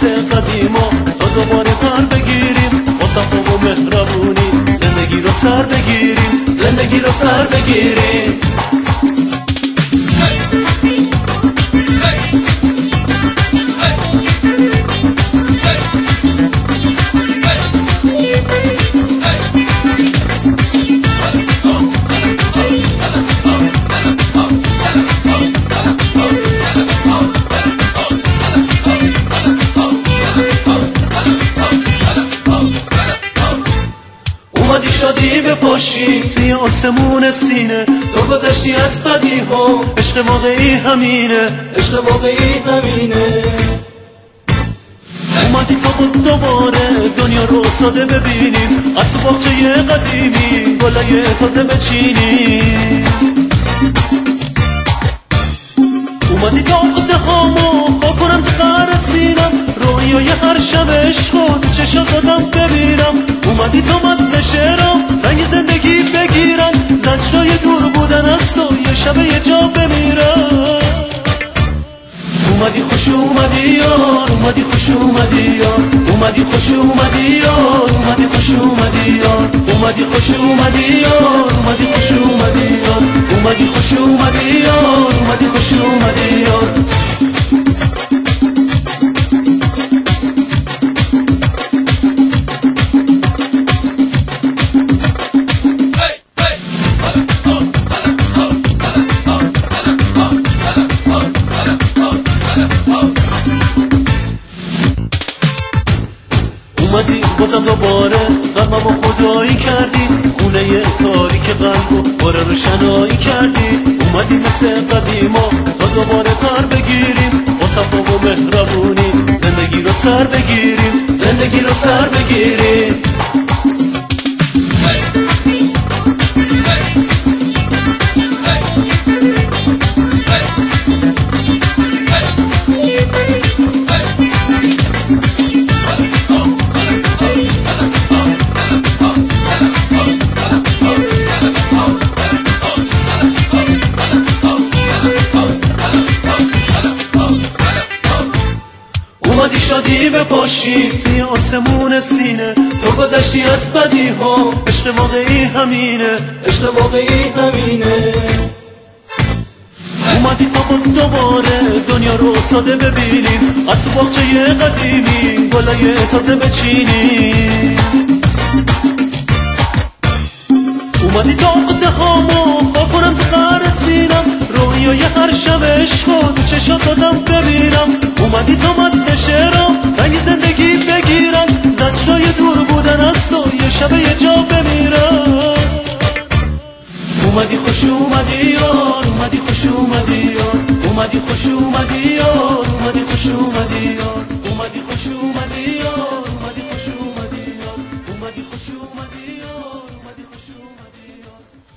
مثل قدیما تا دوباره پر بگیریم با صفا و مهربونی زندگی رو سر بگیریم زندگی رو سر بگیریم. اومدی شادی بپاشی توی آسمون سینه، تو گذشتی از بدی ها، عشق واقعی همینه، عشق واقعی همینه. اومدی تا باز دوباره دنیا رو ساده ببینیم، از تو باغچه قدیمی گلای تازه بچینیم. اومدی تا خود هامو با کنم تو قهر سینم، رویای هر شب عشق تو چشات دادم ببینم. اومدی تا متن شعرم رنگ زندگی بگیرم، زجرای دور بودن از تو یه شب یه جا بمیرم. اومدی خوش اومدی یار، اومدی خوش اومدی یار، اومدی خوش اومدی یار، اومدی خوش اومدی یار، اومدی خوش اومدی یار، اومدی خوش اومدی یار، اومدی خوش اومدی یار، اومدی خوش اومدی یار. اومدی بازم دوباره غممو خدایی کردی، خونه تاریک قلبو باره روشنایی کردی. اومدی مثل قدیما تا دوباره پر بگیریم با صفا و مهربونی زندگی رو سر بگیریم زندگی رو سر بگیریم. اومدی شادی بپاشی توی آسمون سینه، تو گذشتی از بدی ها، عشق واقعی همینه، عشق واقعی همینه. اومدی تا باز دوباره دنیا رو ساده ببینیم، از تو باغچه قدیمی گلای تازه بچینیم. اومدی تا قده هامو با کنم تو قهر سینم، رویای هر شب عشق تو چشات دادم ببینم. اومدی تا متن شعرم رنگ زندگی بگیرم، زجرای دور بودن از تو یه شب یه جا بمیرم. اومدی خوش اومدی یار، اومدی خوش اومدی یار، اومدی خوش اومدی یار، اومدی خوش اومدی